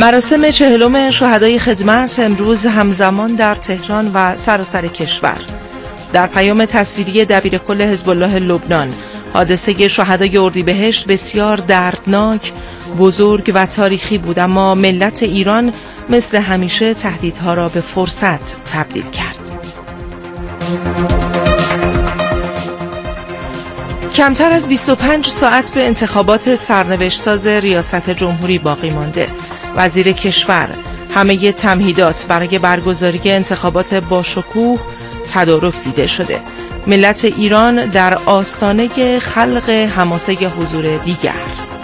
مراسم 40 شهدای خدمت امروز همزمان در تهران و سراسر کشور. در پیام تصویری دبیرکل حزب الله لبنان، حادثه شهدای اردیبهشت بسیار دردناک، بزرگ و تاریخی بود، اما ملت ایران مثل همیشه تهدیدها را به فرصت تبدیل کرد. کمتر از 25 ساعت به انتخابات سرنوشت‌ساز ریاست جمهوری باقی مانده. وزیر کشور همه تمهیدات برای برگزاری انتخابات باشکوه تدارک دیده شده. ملت ایران در آستانه خلق حماسه حضور دیگر.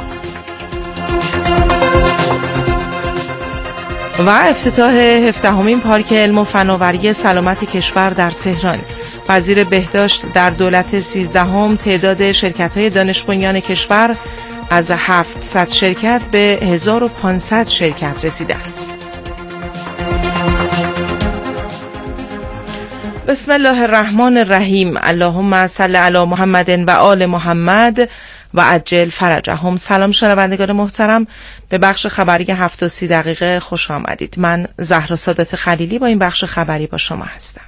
و افتتاح 17مین پارک علم و فناوری سلامت کشور در تهران. وزیر بهداشت در دولت 13 تعداد شرکت‌های دانش بنیان کشور از 700 شرکت به 1500 شرکت رسیده است. بسم الله الرحمن الرحیم. اللهم صل علی محمد و آل محمد و عجل فرجهم. سلام شنوندگان محترم، به بخش خبری 7:30 خوش آمدید. من زهرا سادات خلیلی با این بخش خبری با شما هستم.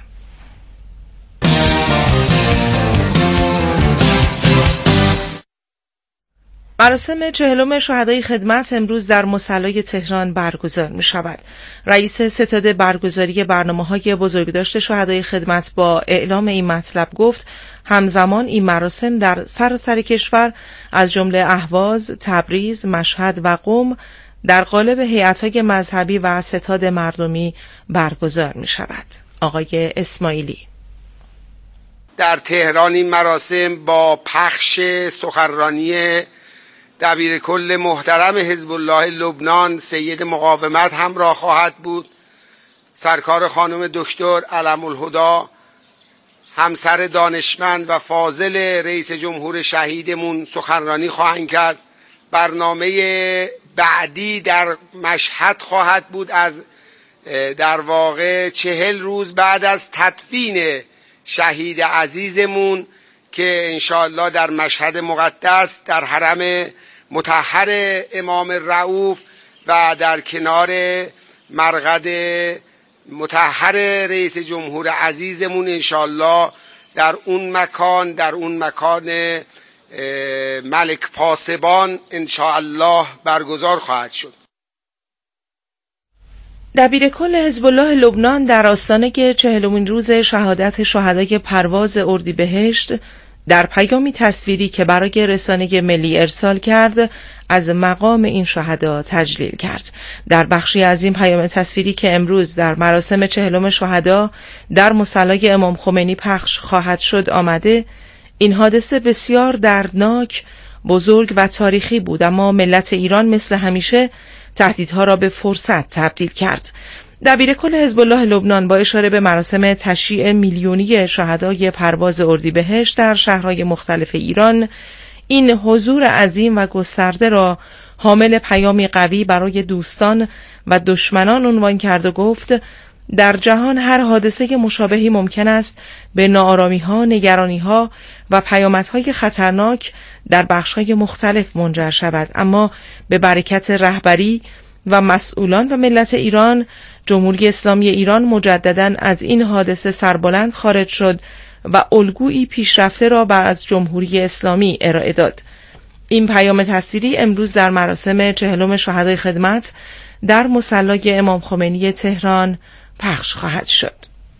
مراسم 40 شهدای خدمت امروز در مصلی تهران برگزار می شود. رئیس ستاد برگزاری برنامه‌های بزرگداشت شهدای خدمت با اعلام این مطلب گفت همزمان این مراسم در سراسر کشور از جمله اهواز، تبریز، مشهد و قم در قالب هیئت‌های مذهبی و ستاد مردمی برگزار می شود. آقای اسماعیلی: در تهران این مراسم با پخش سخنرانی دبیرکل محترم حزب الله لبنان سید مقاومت همراه خواهد بود. سرکار خانم دکتر علم الهدی، همسر دانشمند و فاضل رئیس جمهور شهیدمون، سخنرانی خواهند کرد. برنامه بعدی در مشهد خواهد بود، از در واقع 40 روز بعد از تدفین شهید عزیزمون که انشاءالله در مشهد مقدس در حرم مطهر امام رؤوف و در کنار مرقد مطهر رئیس جمهور عزیزمون انشاءالله در اون مکان ملک پاسبان انشاءالله برگزار خواهد شد. دبیرکل حزب الله لبنان در آستانه 40مین روز شهادت شهدای پرواز اردیبهشت در پیامی تصویری که برای رسانه ملی ارسال کرد از مقام این شهدا تجلیل کرد. در بخشی از این پیام تصویری که امروز در مراسم 40 شهدا در مصلی امام خمینی پخش خواهد شد آمده: این حادثه بسیار دردناک، بزرگ و تاریخی بود، اما ملت ایران مثل همیشه تهدیدها را به فرصت تبدیل کرد. دبیرکل حزب الله لبنان با اشاره به مراسم تشییع میلیونی شهدای پرواز اردیبهشت در شهرهای مختلف ایران این حضور عظیم و گسترده را حامل پیامی قوی برای دوستان و دشمنان عنوان کرد و گفت در جهان هر حادثه مشابهی ممکن است به ناآرامی‌ها، نگرانی‌ها و پیامدهای خطرناک در بخش‌های مختلف منجر شود، اما به برکت رهبری و مسئولان و ملت ایران، جمهوری اسلامی ایران مجدداً از این حادثه سربلند خارج شد و الگویی پیشرفته را از جمهوری اسلامی ارائه داد. این پیام تصویری امروز در مراسم 40 شهدای خدمت در مصلی امام خمینی تهران پخش خواهد شد.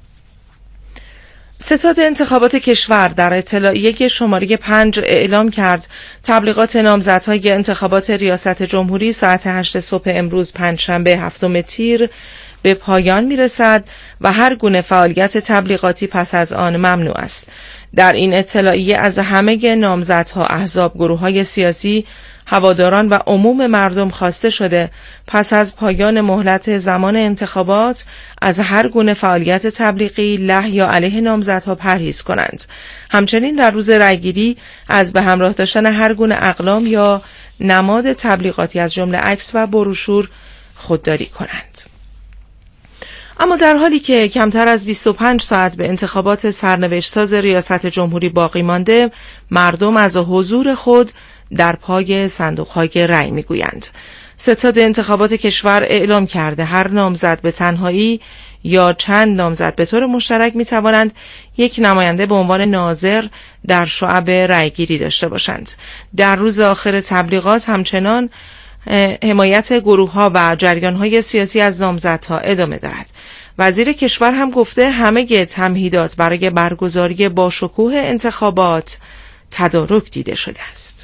ستاد انتخابات کشور در اطلاعیه شماره 5 اعلام کرد تبلیغات نامزدهای انتخابات ریاست جمهوری ساعت 8 صبح امروز پنجشنبه 7 تیر به پایان میرسد و هر گونه فعالیت تبلیغاتی پس از آن ممنوع است. در این اطلاعیه از همه نامزدها، احزاب، گروه‌های سیاسی، هواداران و عموم مردم خواسته شده پس از پایان مهلت زمان انتخابات از هر گونه فعالیت تبلیغی له یا علیه نامزدها پرهیز کنند. همچنین در روز رأیگیری از به همراه داشتن هر گونه اقلام یا نماد تبلیغاتی از جمله عکس و بروشور خودداری کنند. اما در حالی که کمتر از 25 ساعت به انتخابات سرنوشت‌ساز ریاست جمهوری باقی مانده، مردم از حضور خود در پای صندوق‌های رای می‌گویند. ستاد انتخابات کشور اعلام کرده هر نامزد به تنهایی یا چند نامزد به طور مشترک می توانند یک نماینده به عنوان ناظر در شعب رأیگیری داشته باشند. در روز آخر تبلیغات همچنان حمایت گروه‌ها و جریان‌های سیاسی از نامزدها ادامه دارد. وزیر کشور هم گفته همه تمهیدات برای برگزاری باشکوه انتخابات تدارک دیده شده است.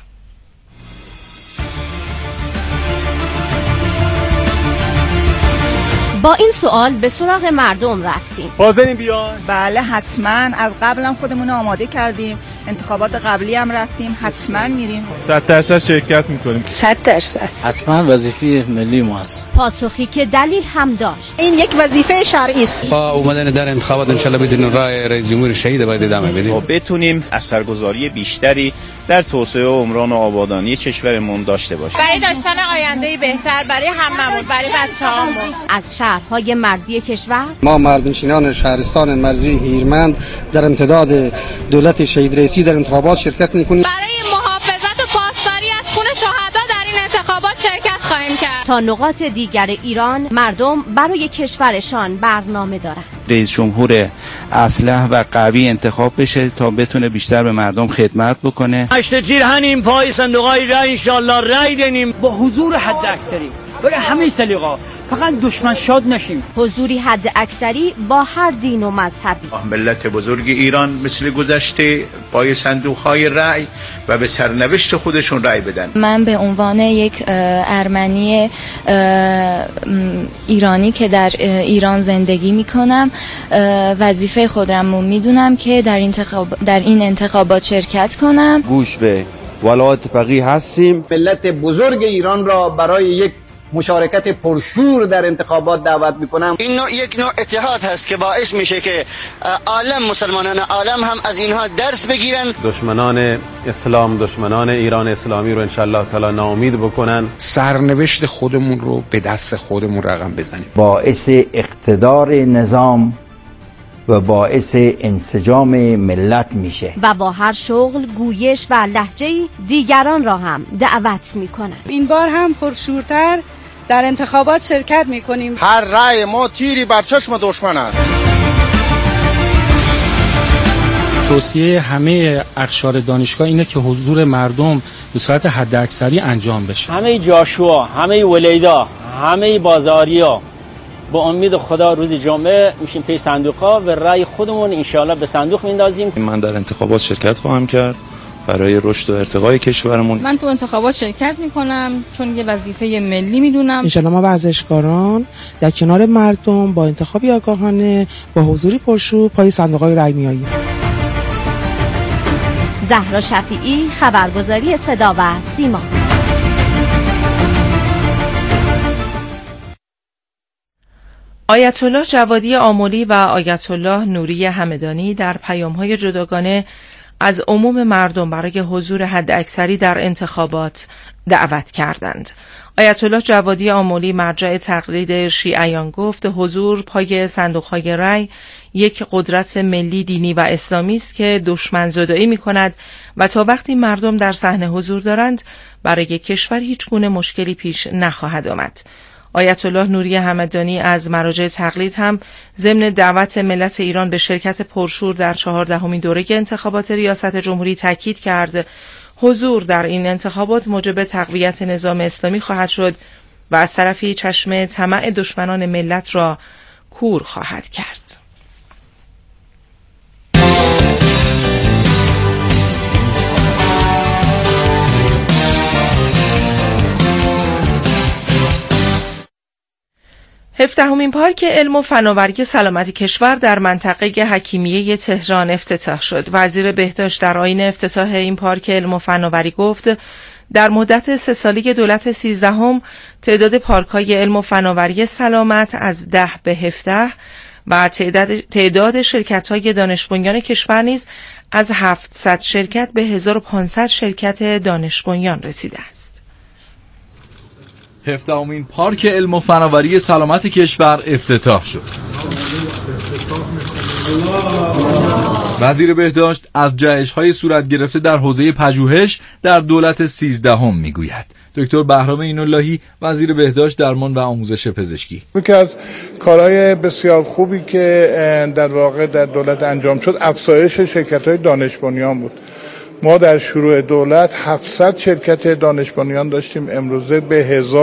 با این سوال به سراغ مردم رفتیم. حاضرین بیان؟ بله حتما، از قبلم خودمون آماده کردیم، انتخابات قبلی هم رفتیم، حتما میریم. 100% شرکت میکنیم. 100% حتما وظیفه ملی ما است. پاسخی که دلیل هم داشت. این یک وظیفه شرعی است. با اومدن در انتخابات ان شاءالله بدون رای رئیس جمهور شهید باید ادامه بدیم. ما بتونیم اثرگذاری بیشتری در توسعه و عمران و آبادانی کشورمون داشته باشیم. برای داشتن آینده‌ای بهتر برای هممون، برای بچه‌هامون. از شهرهای مرزی کشور ما مردمشینان شهرستان مرزی هیرمند در امتداد دولت شهید رئیسی در انتخابات شرکت می‌کنیم. برای محافظت و پاسداری از خون شهدا در این انتخابات شرکت خواهیم کرد. تا نقاط دیگر ایران مردم برای کشورشان برنامه دارند. رئیس جمهور اصلح و قوی انتخاب بشه تا بتونه بیشتر به مردم خدمت بکنه. 8 تیر هنیم پای صندوقای رای ان شاءالله رای دینیم با حضور حد اکثری برای همه سلیقا، فقط دشمن شاد نشیم. حضوری حد اکثری با هر دین و مذهبی. ملت بزرگ ایران مثل گذشته پای صندوق‌های رأی و به سرنوشت خودشون رأی بدن. من به عنوان یک ارمنی ایرانی که در ایران زندگی میکنم وظیفه خودم رو میدونم که در این انتخابات شرکت کنم. گوش به ولایت فقیه هستیم. ملت بزرگ ایران را برای یک مشارکت پرشور در انتخابات دعوت میکنم. این یک نوع اتحاد هست که باعث میشه که عالم، مسلمانان عالم هم از اینها درس بگیرن. دشمنان اسلام، دشمنان ایران اسلامی رو انشالله تعالی ناامید بکنن. سرنوشت خودمون رو به دست خودمون رقم بزنیم. باعث اقتدار نظام و باعث انسجام ملت میشه و با هر شغل، گویش و لهجه‌ای دیگران را هم دعوت میکنند. این بار هم پرشورتر در انتخابات شرکت میکنیم. هر رأی ما تیری بر چشم دشمن است. توصیه همه اقشار دانشگاه اینه که حضور مردم به صورت حداکثری انجام بشه. همه جاشوا، همه ولیدا، همه بازاریا با امید خدا روز جمعه میشیم پی صندوق‌ها و رأی خودمون انشالله به صندوق میندازیم. من در انتخابات شرکت خواهم کرد برای رشد و ارتقای کشورمون. من تو انتخابات شرکت میکنم چون یه وظیفه ملی میدونم. انشالله ما ورزشکاران در کنار مردم با انتخابی آگاهانه با حضوری پرشور پای صندوق‌های رأی میاییم. زهرا شفیعی، خبرگزاری صدا و سیما. آیت الله جوادی آملی و آیت الله نوری همدانی در پیام‌های جداگانه از عموم مردم برای حضور حداکثری در انتخابات دعوت کردند. آیت الله جوادی آملی مرجع تقلید شیعیان گفت حضور پای صندوق‌های رأی یک قدرت ملی، دینی و اسلامی است که دشمن زدایی می‌کند و تا وقتی مردم در صحنه حضور دارند برای کشور هیچ گونه مشکلی پیش نخواهد آمد. آیت الله نوری همدانی از مراجع تقلید هم ضمن دعوت ملت ایران به شرکت پرشور در 14مین دوره انتخابات ریاست جمهوری تاکید کرد حضور در این انتخابات موجب تقویت نظام اسلامی خواهد شد و از طرفی چشم طمع دشمنان ملت را کور خواهد کرد. هفدهمین پارک علم و فناوری سلامت کشور در منطقه حکیمیه تهران افتتاح شد. وزیر بهداشت در آیین افتتاح این پارک علم و فناوری گفت در مدت 3 ساله دولت 13 تعداد پارک‌های علم و فناوری سلامت از 10 به 17 و تعداد شرکت‌های دانش بنیان کشور نیز از 700 شرکت به 1500 شرکت دانش بنیان رسیده است. 17مین پارک علم و فناوری سلامت کشور افتتاح شد. وزیر بهداشت از جهش‌های صورت گرفته در حوزه پژوهش در دولت 13 میگوید. دکتر بهرام این‌اللهی وزیر بهداشت، درمان و آموزش پزشکی: یکی از کارهای بسیار خوبی که در واقع در دولت انجام شد افزایش شرکت‌های دانش بنیان بود. ما در شروع دولت 700 شرکت دانش بنیان داشتیم، امروزه به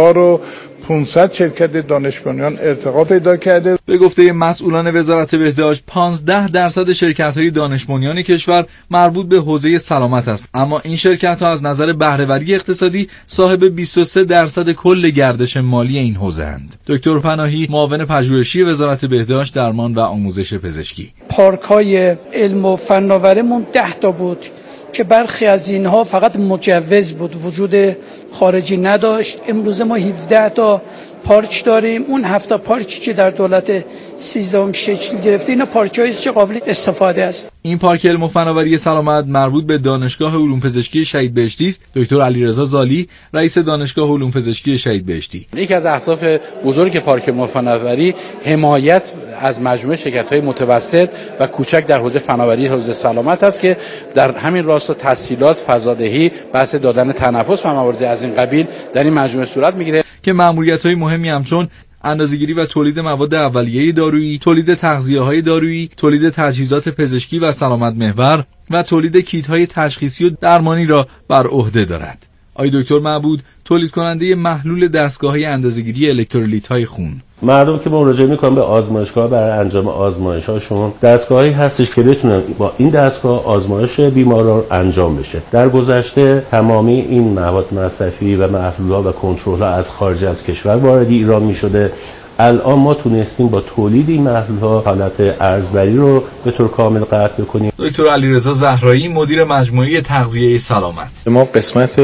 1500 شرکت دانش بنیان ارتقا پیدا کرده. به گفته مسئولان وزارت بهداشت 15% شرکت‌های دانش بنیان کشور مربوط به حوزه سلامت است، اما این شرکت‌ها از نظر بهره‌وری اقتصادی صاحب 23% کل گردش مالی این حوزه‌اند. دکتر پناهی، معاون پژوهشی وزارت بهداشت، درمان و آموزش پزشکی: پارک‌های علم و فناوریمون 10 تا بود که برخی از اینها فقط مجوز بود، وجود خارجی نداشت. امروز ما 17 تا پارک داریم. اون 7 پارکی که در دولت 13 شکل گرفته اینا پارک‌هایی است که قابل استفاده است. این پارک علم و فناوری سلامت مربوط به دانشگاه علوم پزشکی شهید بهشتی است. دکتر علیرضا زالی، رئیس دانشگاه علوم پزشکی شهید بهشتی: یکی از اهداف بزرگ پارک علم و فناوری حمایت از مجموعه شرکت‌های متوسط و کوچک در حوزه فناوری حوزه سلامت است که در همین راستا تسهیلات، فضادهی، بحث دادن تنفس و موارد از این قبیل در این مجموعه صورت می‌گیره که مأموریت‌های مهمی همچون اندازه‌گیری و تولید مواد اولیه دارویی، تولید تغذیه‌های دارویی، تولید تجهیزات پزشکی و سلامت محور و تولید کیت‌های تشخیصی و درمانی را بر عهده دارد. آقای دکتر معبود، تولید کننده محلول دستگاه‌های اندازه‌گیری الکترولیت‌های خون: مردم که مراجعه میکنن به آزمایشگاه برای انجام آزمایش‌هاشون، دستگاهی هستش که بتونن با این دستگاه آزمایش بیماران انجام بشه. در گذشته تمامی این مواد مصرفی و محلول‌ها و کنترل‌ها از خارج از کشور وارد ایران می‌شده. الان ما تونستیم با تولید این محلول‌ها حالت ارزبری رو به طور کامل قطع بکنیم. دکتر علیرضا زهرایی، مدیر مجموعه تغذیه سلامت: ما قسمت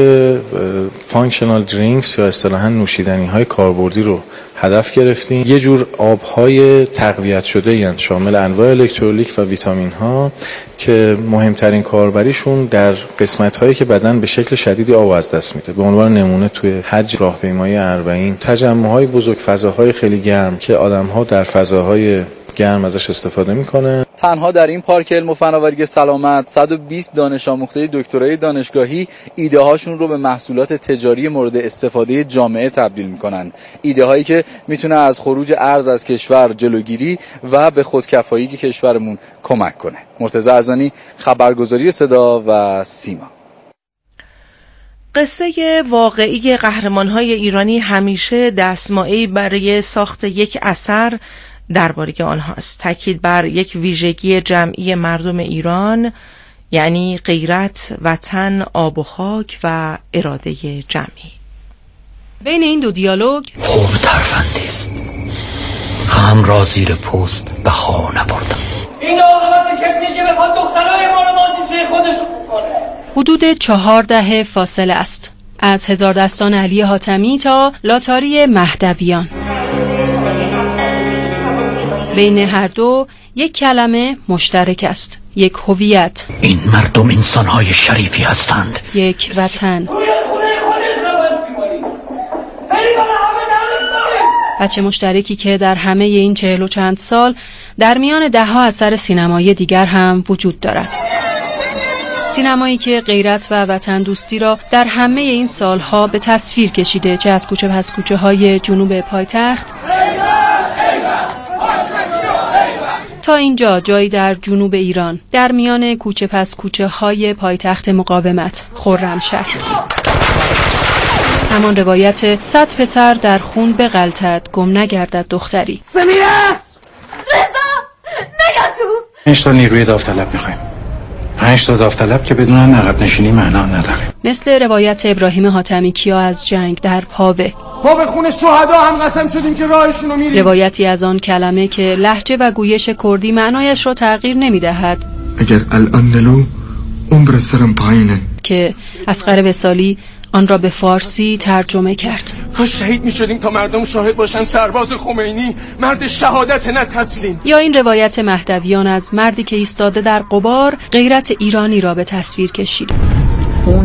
فانکشنال درینکس یا اصطلاحاً نوشیدنی‌های کاربردی رو هدف گرفتیم. یه جور آب‌های تقویت شده یعنی شامل انواع الکترولیت و ویتامین‌ها که مهمترین کاربریشون در قسمت‌هایی که بدن به شکل شدیدی آب از دست میده. به عنوان نمونه توی حج، راهپیمایی 40، تجمع‌های بزرگ، فضاهای خیلی گرم که آدم‌ها در فضاهای گرم ازش استفاده میکنه. تنها در این پارک علم و فناوری سلامت 120 دانش آموخته دکترای دانشگاهی ایده هاشون رو به محصولات تجاری مورد استفاده جامعه تبدیل میکنن. ایده هایی که میتونه از خروج ارز از کشور جلوگیری و به خودکفایی کشورمون کمک کنه. مرتضی ارزانی، خبرگزاری صدا و سیما. قصه واقعی قهرمان‌های ایرانی همیشه دستمایه‌ای برای ساخت یک اثر درباره آنهاست. تاکید بر یک ویژگی جمعی مردم ایران، یعنی غیرت، وطن، آب و خاک و اراده جمعی. بین این دو دیالوگ قوم ترفندی است. غم را زیر پوست به خواه نبردم. این عاقبت کسی که بخواد دخترای ما رو بازیچه خودشون کنه. حدود 4 دهه فاصله است از هزار دستان علی حاتمی تا لاتاری مهدویان. بین هر دو یک کلمه مشترک است، یک هویت. این مردم انسان‌های شریفی هستند. یک وطن. بچه مشترکی که در همه این 40 و چند سال در میان 10 اثر سینمایی دیگر هم وجود دارد. سینمایی که غیرت و وطن دوستی را در همه این سالها به تصویر کشیده، چه از کوچه پس کوچه های جنوب پایتخت تا اینجا، جایی در جنوب ایران در میان کوچه پس کوچه های پایتخت مقاومت، خرمشهر. همان روایت 100 پسر در خون بغلطد گم نگردد دختری. سمیره! رضا! نیا تو! 5 تا نیروی داوطلب میخوایم. 5 تا داوطلب که بدون عقب نشینی معنا نداره. مثل روایت ابراهیم حاتمی کیا از جنگ در پاوه. ما به خون شهدا هم قسم شدیم که راهشونو میریم. روایتی از آن کلمه که لهجه و گویش کردی معنایش را تغییر نمیدهد. اگر الان نلو عمر سرم پایینه، که اصغر وصالی آن را به فارسی ترجمه کرد. کاش شهید میشدیم تا مردم شاهد باشن سرباز خمینی مرد شهادت نه تسلیم. یا این روایت مهدویان از مردی که ایستاده در غبار غیرت ایرانی را به تصویر کشید. اون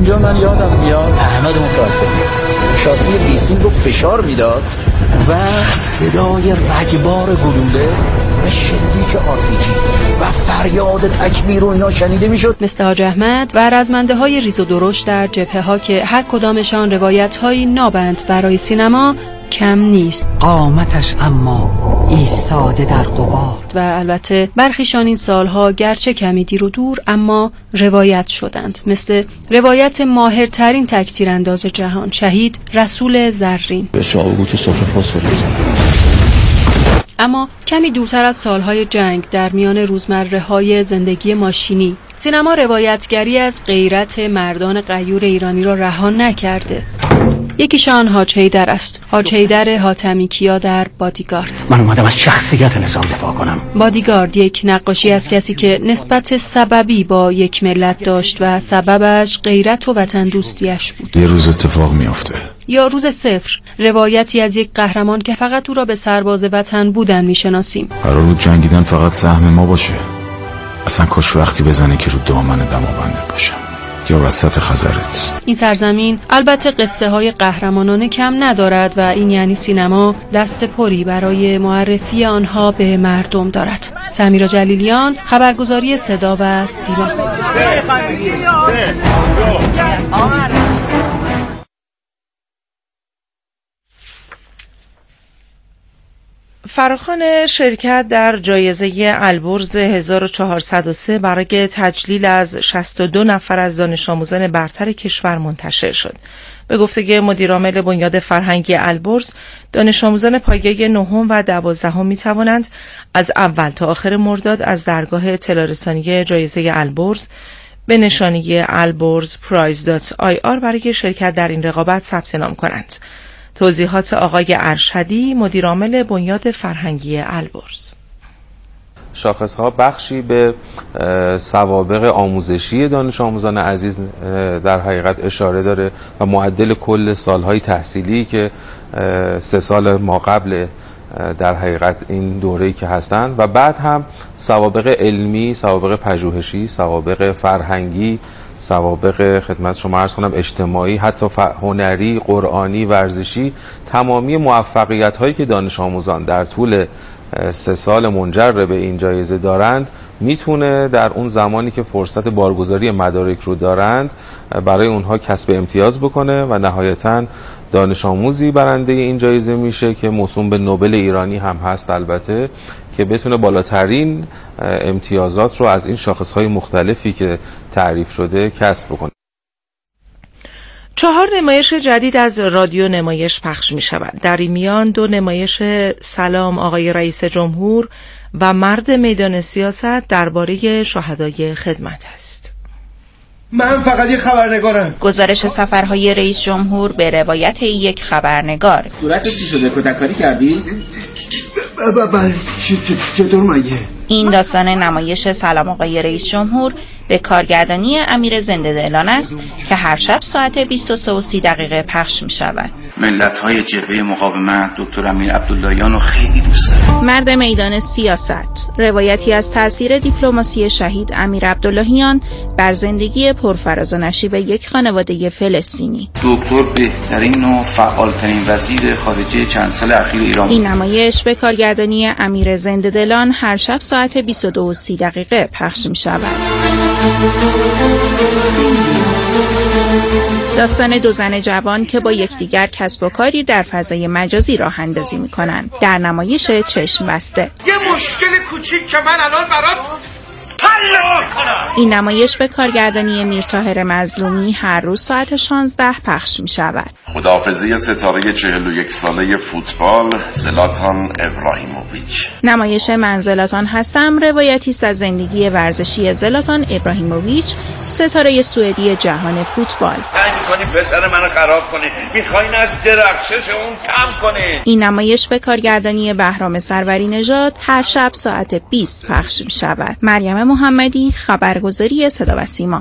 اونجا من یادم میاد احمد متوسلی شاسی بیسیم رو فشار میداد و صدای رگبار گلوله و شلیک آرپیجی و فریاد تکبیر و اینا شنیده میشد. مثل حاج احمد و رزمنده های ریز و درشت در جبهه ها که هر کدامشان روایت های نابند برای سینما کم نیست. قامتش اما ایستاده در قبار. و البته برخیشان این سالها گرچه کمی دیر و دور اما روایت شدند، مثل روایت ماهرترین تکتیرانداز جهان شهید رسول زرین. به شاوگو تو صفر فاصله بزن. اما کمی دورتر از سالهای جنگ در میان روزمره‌های زندگی ماشینی، سینما روایتگری از غیرت مردان غیور ایرانی را رها نکرده. یکیشان حاج حیدر است، حاج حیدر حاتمی کیا در بادیگارد. من اومدم از شخصیت نظام دفاع کنم. بادیگارد یک نقاشی از کسی که نسبت سببی با یک ملت داشت و سببش غیرت و وطن دوستیش بود. یه روز اتفاق میافته. یا روز صفر، روایتی از یک قهرمان که فقط او را به سرباز وطن بودن میشناسیم. قرار بود جنگیدن فقط سهم ما باشه. اصلا کاش وقتی بزنه که رو دامن دماوندت باشم یا وسط خزرت. این سرزمین البته قصه های قهرمانانه کم ندارد و این یعنی سینما دست پری برای معرفی آنها به مردم دارد. سمیرا جلیلیان، خبرگزاری صدا و سیما. فراخوان شرکت در جایزه البرز 1403 برای تجلیل از 62 نفر از دانش آموزان برتر کشور منتشر شد. به گفته مدیرعامل بنیاد فرهنگی البرز، دانش آموزان پایه 9 و 12 می توانند از اول تا آخر مرداد از درگاه اطلاع رسانی جایزه البرز به نشانی alborzprize.ir برای شرکت در این رقابت ثبت نام کنند. توضیحات آقای ارشدی، مدیرعامل بنیاد فرهنگی البرز. شاخص‌ها بخشی به سوابق آموزشی دانش آموزان عزیز در حقیقت اشاره داره و معدل کل سالهای تحصیلی که 3 سال ما قبل در حقیقت این دوره‌ای که هستند و بعد هم سوابق علمی، سوابق پژوهشی، سوابق فرهنگی، سوابق خدمت شما عرض کنم اجتماعی، حتی هنری، قرآنی، ورزشی، تمامی موفقیت هایی که دانش آموزان در طول 3 سال منجر به این جایزه دارند میتونه در اون زمانی که فرصت بارگذاری مدارک رو دارند برای اونها کسب امتیاز بکنه و نهایتاً دانش آموزی برنده این جایزه میشه که موسوم به نوبل ایرانی هم هست البته، که بتونه بالاترین امتیازات رو از این شاخصهای مختلفی که تعریف شده کسب بکنه. 4 نمایش جدید از رادیو نمایش پخش می شود. در این میان 2 نمایش سلام آقای رئیس جمهور و مرد میدان سیاست درباره شهدای خدمت است. من فقط یک خبرنگارم. گزارش سفرهای رئیس جمهور به روایت یک خبرنگار. صورتت چی شده؟ کتککاری کردی؟ بله چطور مگه؟ این داستان نمایش سلام آقای رئیس جمهور به کارگردانی امیر زنده دلان است که هر شب ساعت 23:30 پخش می شود. ملت‌های جبهه مقاومت دکتر امیر عبداللهیان رو خیلی دوست دارم. مرد میدان سیاست، روایتی از تأثیر دیپلماسی شهید امیر عبداللهیان بر زندگی پرفراز و نشیب یک خانواده فلسطینی. دکتر بهترین و فعالترین وزیر خارجه چند سال اخیر ایران. این نمایش به کارگردانی امیر زنده دلان هر شب ساعت 22:30 پخش می شود. داستان 2 زن جوان که با یکدیگر کسب و کاری در فضای مجازی راه اندازی می‌کنند. در نمایش چشم بسته. یه مشکل کوچیک که من الان برات حل می‌کنم. این نمایش به کارگردانی میرطاهر مظلومی هر روز ساعت 16 پخش می‌شود. خداحافظی ستاره 41 ساله فوتبال زلاتان ابراهیموویچ. نمایش من زلاتان هستم روایتی است از زندگی ورزشی زلاتان ابراهیموویچ، ستاره سوئدی جهان فوتبال. سعی می‌کنی پسر منو خراب کنی، می‌خواین از درخشش اون کم کنی. این نمایش به کارگردانی بهرام سروری نژاد هر شب ساعت 20 پخش می‌شود. مریم محمدی، خبرگزاری صدا و سیما.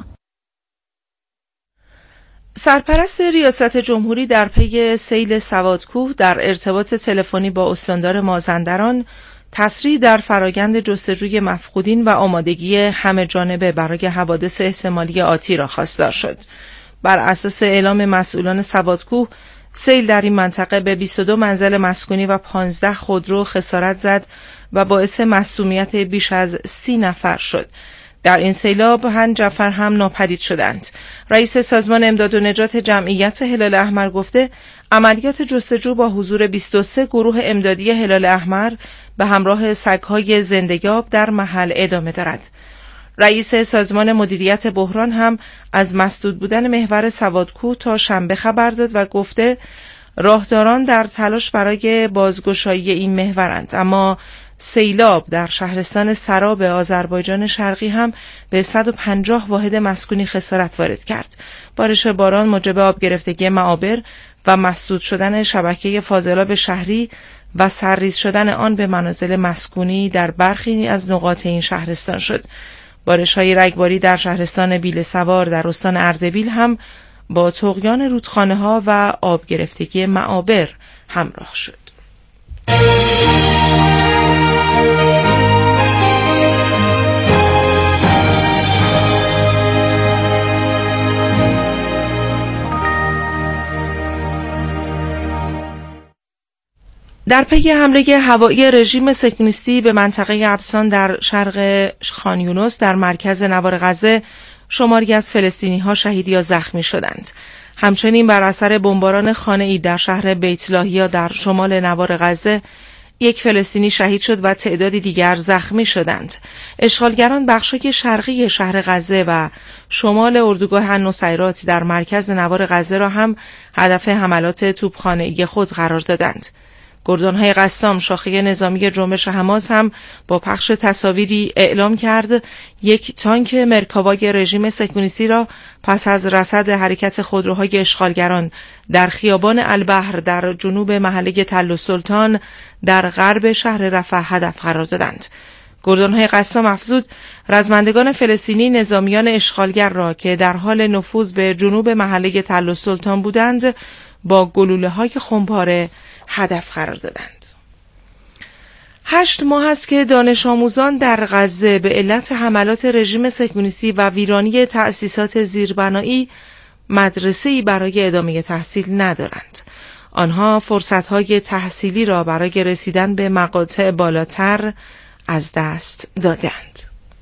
سرپرست ریاست جمهوری در پی سیل سوادکوه در ارتباط تلفنی با استاندار مازندران تسریع در فرایند جستجوی مفقودین و آمادگی همه جانبه برای حوادث احتمالی آتی را خواستار شد. بر اساس اعلام مسئولان سوادکوه سیل در این منطقه به 22 منزل مسکونی و 15 خودرو خسارت زد و باعث مصدومیت بیش از 30 نفر شد. در این سیلاب 5 نفر هم ناپدید شدند. رئیس سازمان امداد و نجات جمعیت هلال احمر گفته عملیات جستجو با حضور 23 گروه امدادی هلال احمر به همراه سگ‌های زنده‌یاب در محل ادامه دارد. رئیس سازمان مدیریت بحران هم از مسدود بودن محور سوادکوه تا شنبه خبر داد و گفته راهداران در تلاش برای بازگشایی این محورند، اما سیلاب در شهرستان سراب آذربایجان شرقی هم به 150 واحد مسکونی خسارت وارد کرد. بارش باران موجب آب گرفتگی معابر و مسدود شدن شبکه فاضلاب شهری و سرریز شدن آن به منازل مسکونی در برخی از نقاط این شهرستان شد. بارش‌های رگباری در شهرستان بیله‌سوار در استان اردبیل هم با طغیان رودخانه‌ها و آب گرفتگی معابر همراه شد. در پی حمله هوایی رژیم صهیونیستی به منطقه ابسان در شرق خان یونس در مرکز نوار غزه شماری از فلسطینی‌ها شهید یا زخمی شدند. همچنین بر اثر بمباران خانه‌ای در شهر بیت لاهیا در شمال نوار غزه 1 فلسطینی شهید شد و تعدادی دیگر زخمی شدند. اشغالگران بخشای شرقی شهر غزه و شمال اردوگاه النصیرات در مرکز نوار غزه را هم هدف حملات توپخانه‌ای خود قرار دادند. گردانهای قسام شاخه نظامی جنبش حماس هم با پخش تصاویری اعلام کرد 1 تانک مرکاوای رژیم صهیونیستی را پس از رصد حرکت خودروهای اشغالگران در خیابان البحر در جنوب محله تل سلطان در غرب شهر رفح هدف قرار دادند. گردانهای قسام افزود رزمندگان فلسطینی نظامیان اشغالگر را که در حال نفوذ به جنوب محله تل سلطان بودند با گلوله‌های خمپاره هدف قرار دادند. 8 ماه است که دانش آموزان در غزه به علت حملات رژیم صهیونیستی و ویرانی تأسیسات زیربنایی مدرسه‌ای برای ادامه تحصیل ندارند. آنها فرصت‌های تحصیلی را برای رسیدن به مقاطع بالاتر از دست دادند.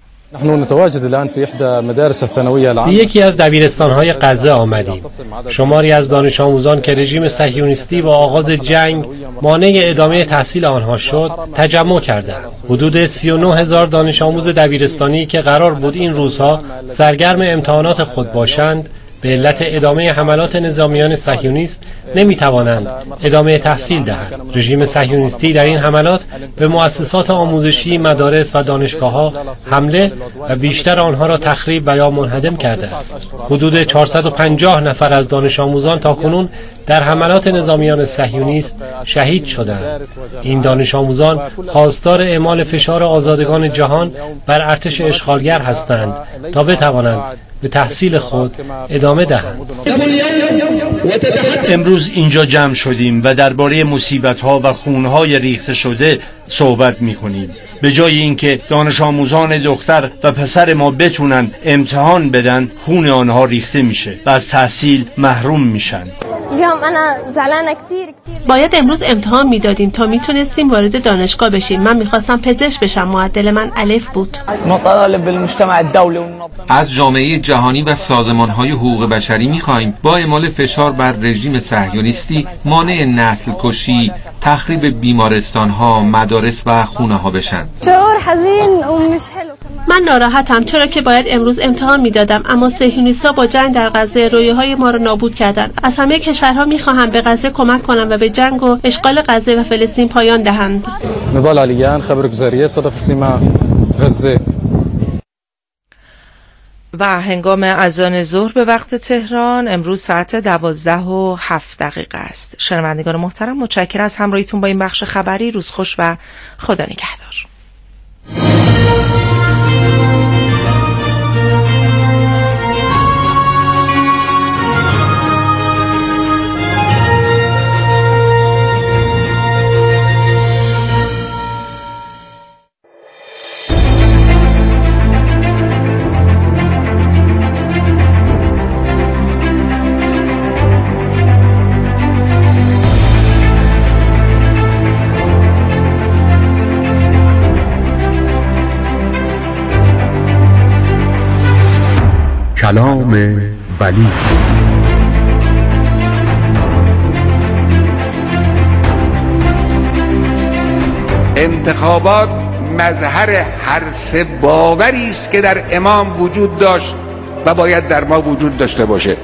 به یکی از دبیرستان‌های غزه آمدیم. شماری از دانش آموزان که رژیم صهیونیستی با آغاز جنگ مانع ادامه تحصیل آنها شد تجمع کردند. حدود 39,000 دانش آموز دبیرستانی که قرار بود این روزها سرگرم امتحانات خود باشند به علت ادامه حملات نظامیان صهیونیست نمیتوانند ادامه تحصیل دهند. رژیم صهیونیستی در این حملات به مؤسسات آموزشی، مدارس و دانشگاه‌ها حمله و بیشتر آنها را تخریب و یا منهدم کرده است. حدود 450 نفر از دانش آموزان تاکنون در حملات نظامیان صهیونیست شهید شدند. این دانش آموزان خواستار اعمال فشار آزادگان جهان بر ارتش اشغالگر هستند تا بتوانند به تحصیل خود ادامه دهند. امروز اینجا جمع شدیم و درباره مصیبت‌ها و خون‌های ریخته شده صحبت می‌کنیم. به جای اینکه دانش آموزان دختر و پسر ما بتونن امتحان بدن، خون آنها ریخته میشه و از تحصیل محروم میشن. باید امروز امتحان میدادیم تا میتونستیم وارد دانشگاه بشیم. من میخواستم پزشک بشم، معدل من الف بود. از جامعه جهانی و سازمان‌های حقوق بشری می‌خواهیم با اعمال فشار بر رژیم صهیونیستی مانع نسل کشی، تخریب بیمارستان‌ها، مدارس و خونه‌ها بشن. من ناراحتم چرا که باید امروز امتحان میدادم، اما صهیونیست‌ها با جنگ در غزه رویاهای ما را نابود کردند. از همه کشورها می‌خواهم به غزه کمک کنم و به جنگ و اشغال غزه و فلسطین پایان دهند. نضال علیان خبر گزارش صدف سیما غزه. و هنگام اذان ظهر به وقت تهران امروز ساعت 12:07 است. شنوندگان محترم، متشکرم از همراهیتون با این بخش خبری. روز خوش و خدا نگهدار. کلام ولی. انتخابات مظهر حرص باوری است که در امام وجود داشت و باید در ما وجود داشته باشه.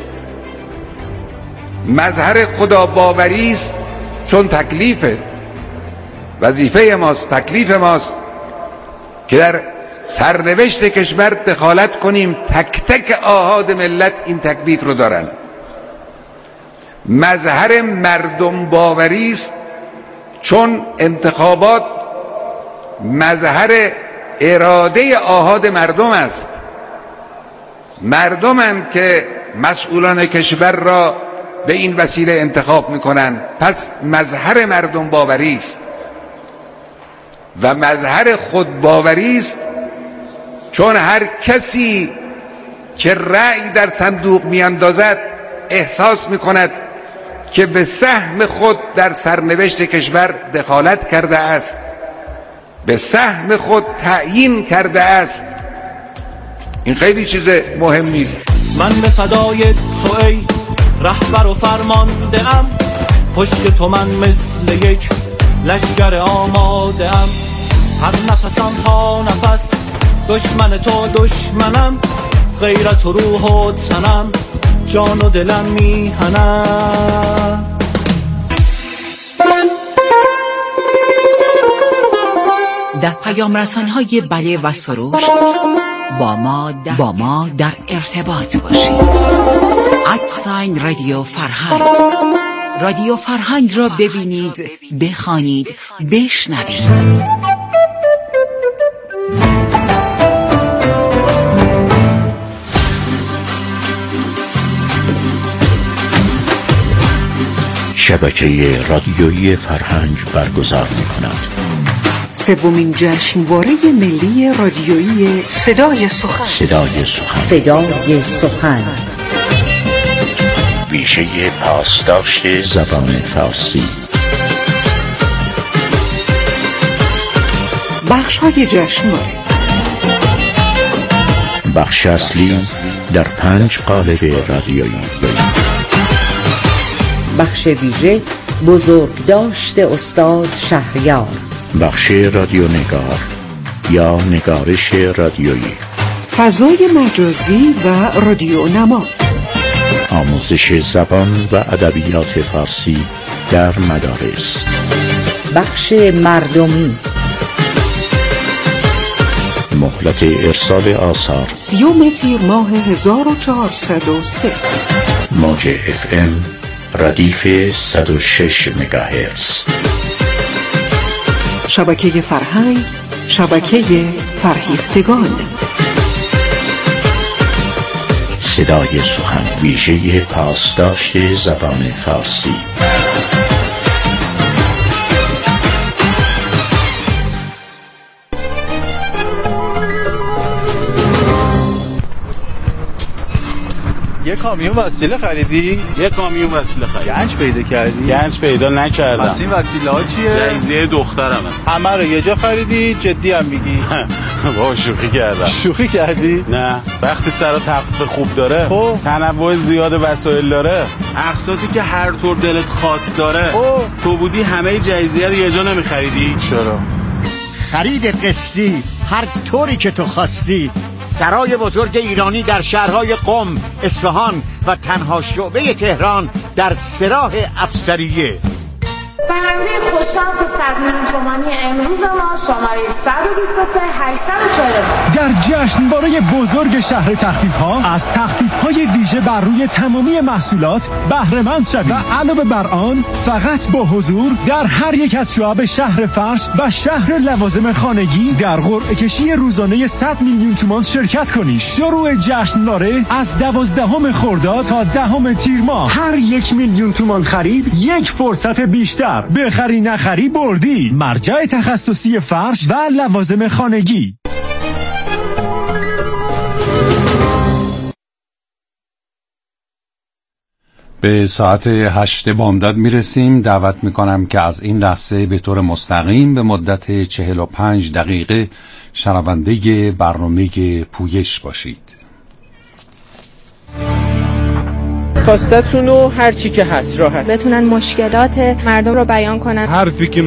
مظهر خدا باوری است چون تکلیفه، وظیفه ماست، تکلیف ماست که در سرنوشت کشور دخالت کنیم. تک تک آحاد ملت این تکلیف رو دارن. مظهر مردم باوری است چون انتخابات مظهر اراده آحاد مردم است. مردمند که مسئولان کشور را به این وسیله انتخاب میکنن. پس مظهر مردم باوری است و مظهر خود باوری است چون هر کسی که رأی در صندوق میاندازد احساس میکند که به سهم خود در سرنوشت کشور دخالت کرده است، به سهم خود تعیین کرده است. این خیلی چیز مهمی است. من به فدای تو ای رهبر و فرمانده ام، پشت تو من مثل یک لشگر آماده ام. هر نفسم تا نفس دشمن تو دشمنم، غیرت و روح و تنم جان و دلم میهنم. در پیام رسان‌های بله و سروش با ما در ارتباط باشید. @ رادیو فرهنگ. رادیو فرهنگ را ببینید، بخوانید، بشنوید. شبکه رادیویی فرهنگ برگزار می‌کند. سومین جشنواره ملی رادیویی صدای سخن. صدای سخن. ویژه پاسداشت زبان فارسی. بخش‌های جشنواره. بخش اصلی در 5 قالب رادیویی. بخش ویژه بزرگداشت استاد شهریار. بخش رادیونگار یا نگارش رادیویی. فضای مجازی و رادیو نما. آموزش زبان و ادبیات فارسی در مدارس. بخش مردمی. مهلت ارسال آثار 30 تیر ماه 1403. موج FM ردیف 106 مگاهرتز. شبکه فرهنگ، شبکه فرهیختگان. صدای سخن، ویژه پاسداشت زبان فارسی. یه کامیون وسیله خریدی؟ یه کامیون وسیله خریدم. گنج پیدا کردی؟ گنج پیدا نکردم. پس این وسیله ها چیه؟ جایزه دخترمه. همه رو یه جا خریدی؟ جدی هم میگی؟ با شوخی کردم. شوخی کردی؟ نه، وقتی سر تخفیف خوب داره، تنوع زیاد وسایل داره، اقساطی که هر طور دلت خواست داره، تو بودی همه جایزه رو یه جا نمیخریدی؟ چرا؟ خرید قسطی هر طوری که تو خواستی. سرای بزرگ ایرانی در شهرهای قم، اصفهان و تنها شعبه تهران در سراح افسریه. برنده خوششانس 100 میلیون تومانی امروز ما شماره 123 849. در جشنواره بزرگ شهر تخفیف‌ها از تخفیف‌های ویژه بر روی تمامی محصولات بهره مند شوید و علاوه بر آن فقط با حضور در هر یک از شعب شهر فرش و شهر لوازم خانگی در قرعه کشی روزانه 100 میلیون تومان شرکت کنید. شروع جشنواره از 12 خرداد تا 10 تیر ماه. هر 1 میلیون تومان خرید یک فرصت بیشتر. بخری نخری بردی. مرجع تخصصی فرش و لوازم خانگی. به ساعت 8 بامداد میرسیم. دعوت میکنم که از این لحظه به طور مستقیم به مدت 45 دقیقه شنونده برنامه پویش باشید. خواستتون و هر چی که هست راحت بتونن مشکلات مردم رو بیان کنن. حرفی که